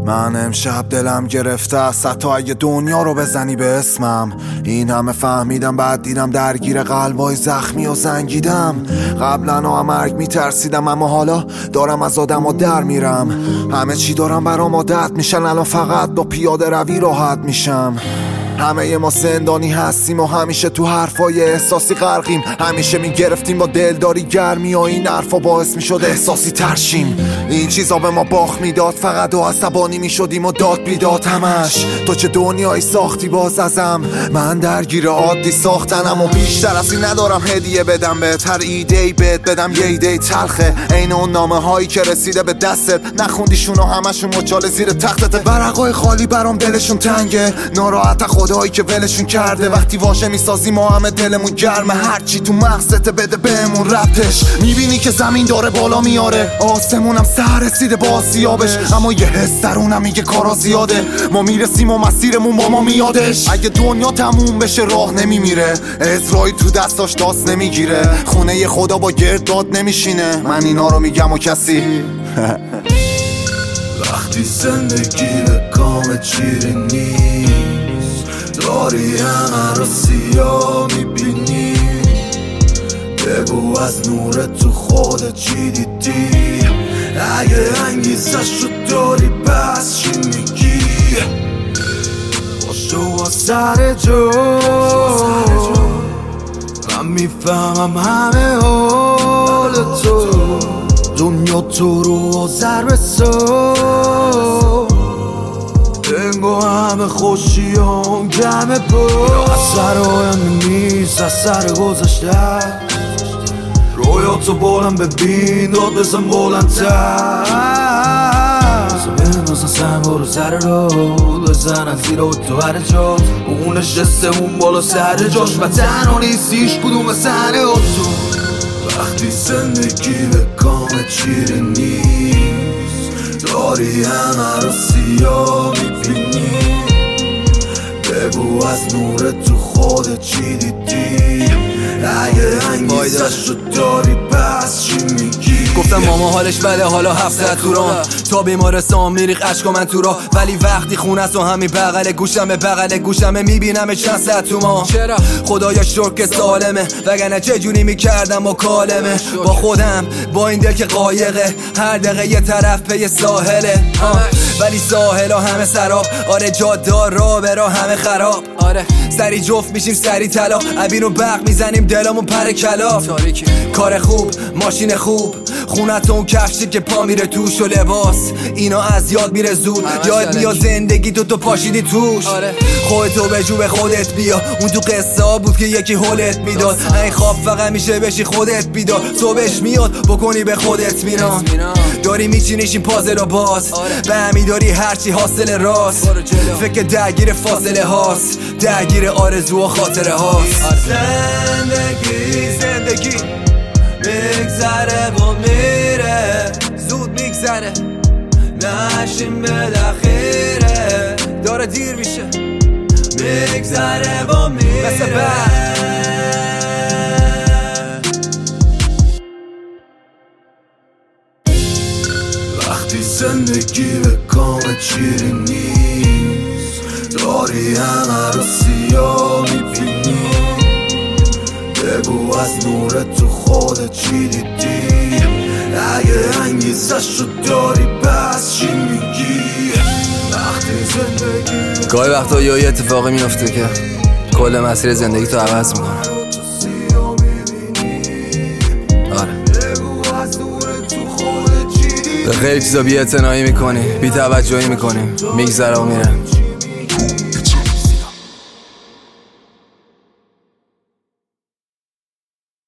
من امشب دلم گرفته است حتی اگه دنیا رو بزنی به اسمم. این همه فهمیدم بعد دیدم درگیر قلبای زخمی و زنگیدم. قبلا مرگ میترسیدم اما حالا دارم از آدم ها در میرم. همه چی دارم برام عادت میشن، الان فقط با پیاده روی راحت میشم. همه ما زندانی هستیم و همیشه تو حرفای احساسی غرقیم. همیشه میگرفتیم با دلداری گرمی و این حرفا باعث میشد احساسی ترشیم. این چیزا به ما باخت میداد فقط و عصبانی میشدیم و داد بیداد همش. تو چه دنیایی ساختی باز ازم، من درگیر عادی ساختنم و بیشتر از این ندارم هدیه بدم بهت. هر ایده‌ای بهت بدم یه ایده تلخه، عین اون نامه هایی که رسیده به دستت نخوندیشون و همشون مچاله زیر تختت. ورقای خالی برام دلشون تنگه، ناراحت خدایی که ولشون کرده. وقتی واژه میسازیم ما همه دلمون گرمه، هرچی تو مغزت بده بهمون ربطش. میبینی که زمین داره بالا میاره، آسمونم سر رسیده با آسیابش، اما یه حس درونم میگه کارا زیاده. ما میرسیم و مسیرمون با ما میادش. اگه دنیا تموم بشه راه نمیمیره، عزرایی تو دستاش داست نمیگیره، خونه خدا با گرداد نمیشینه. من اینا رو میگم و کسی وقتی زندگی به کام چیری نیست، داری همه رو سیاه میبینی. بگو از نور تو خودت چی دیدی، اگه انگیزش رو داری پس چی میگی؟ باشو سر جو، من میفهمم همه حال تو. دنیا تو رو ضرب سو، انگو همه خوشی هم گمه بود. اثر آینده نیست، اثر گذشته. رویاتو بلند ببین، داد بزن بلندتر. بنازن سنگ رو سر رو بزنن زیر تو هر جا. اون نشسته اون بالا سر جاش و تنها نیستیش کدوم سنه تو. وقتی زندگی به کام چیره نیست، داری همه رو سیاه میبینی. بگو از نور تو خودت چی دیدی، اگه انگیزش رو داری پس چی میگی؟ گفتم ماما حالش بده حالا 700 توران تا بیمارستان میریخ عشق من تو را. ولی وقتی خونه است و همین بغل گوشمه، بغل گوشمه میبینم چند ساعت تو ما. چرا خدایا شکر که سالمه، وگرنه چه جونی میکردم و کالمه. با خودم با این دل که قایقه، هر دقیقه یه طرف پی ساحله. ولی ساحل ها همه سراب، آره جادار را برا همه خراب. آره سری جفت میشیم سری طلا، عبین و برق میزنیم دلمون پر کلاف. کار خوب ماشین خوب، خونت اون کفشی که پا میره توش و لباس، اینا از یاد میره زود. یاد میاد زندگی تو پاشیدی توش. خودتو به جو به خودت بیا، اون تو قصه ها بود که یکی هولت میداد. این خواب فقط میشه بشی خودت بیدار، صبحش میاد بکنی به خودت میران. داری میچینیش این پازل رو باز، به همی داری هرچی حاصل راست. فکر درگیر فاصله هاست، درگیر آرزو و خاطره هاست. زندگی میگذره و میره، زود میگذره نشیم به دخیره. داره دیر میشه، میگذره و میره مثل بعد. وقتی زندگی به کام چیری نیست، داری همه رو سیاه میبینی. بگو از نور تو خودت چی دیدی، اگه انگیزش رو داری پس چی میگی؟ وقتی زندگی گاهی وقتا یه اتفاقی میفته که کل مسیر زندگی تو عوض میکنه. آره به خیلی چیزا بی اعتنایی میکنی، بی توجهی میکنی، میگذره و میره.